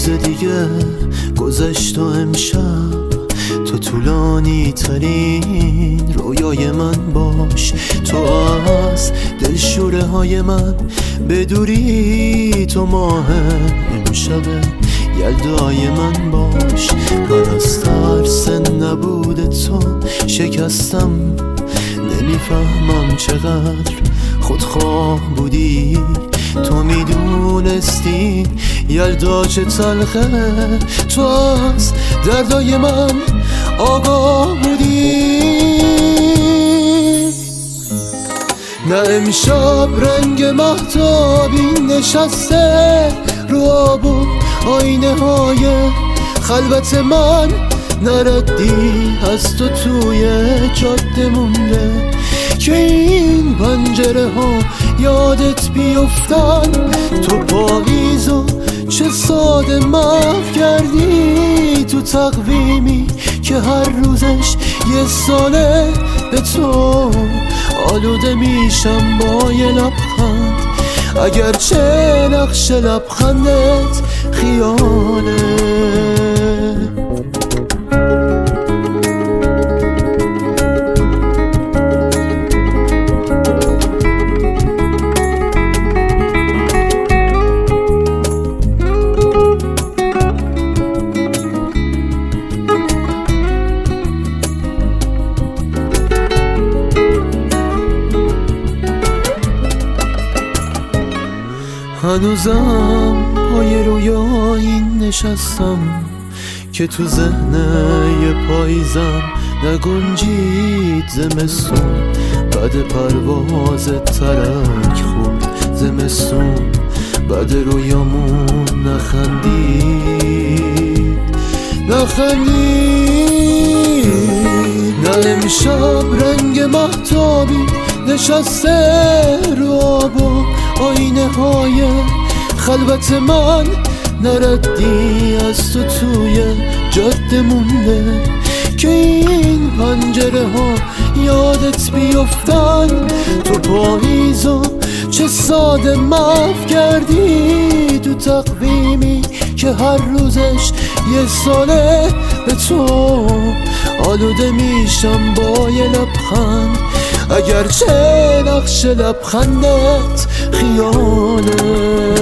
روز دیگه گذشت و امشب تو طولانی ترین رویای من باش. تو از دلشوره های من بدوری، تو ماه امشب یلدای من باش. من از ترس نبود تو شکستم، نمیفهمم چقدر خودخواه بودی. تو میدونستی یلدا چه تلخه، تو از دردای من آگاه بودی. نه امشب رنگ مهتابی نشسته رو آب و آینه های خلوت من، نردی از تو توی جاده مونده که این پنجره ها یادت بیفتن. تو پاییزو چه ساده محو کردی تو تقویمی که هر روزش یه ساله. به تو آلوده میشم با یه لبخند، اگرچه نقش لبخندت خیاله. هنوزم پای رویایی نشستم که تو ذهن یه پاییزم نگنجید زمستون. بعد پرواز ترک خورد زمستون، بعد رویامون نخندید. نه امشب رنگ مهتابی نشسته رو آب و آینه های خلوت من، نردی از تو توی جاده مونده که این پنجره ها یادت بیفتن. تو پاییزو چه ساده محو کردی تو تقویمی که هر روزش یه ساله. به تو آلوده میشم با یه لبخند، اگرچه نقش لبخندت خیاله.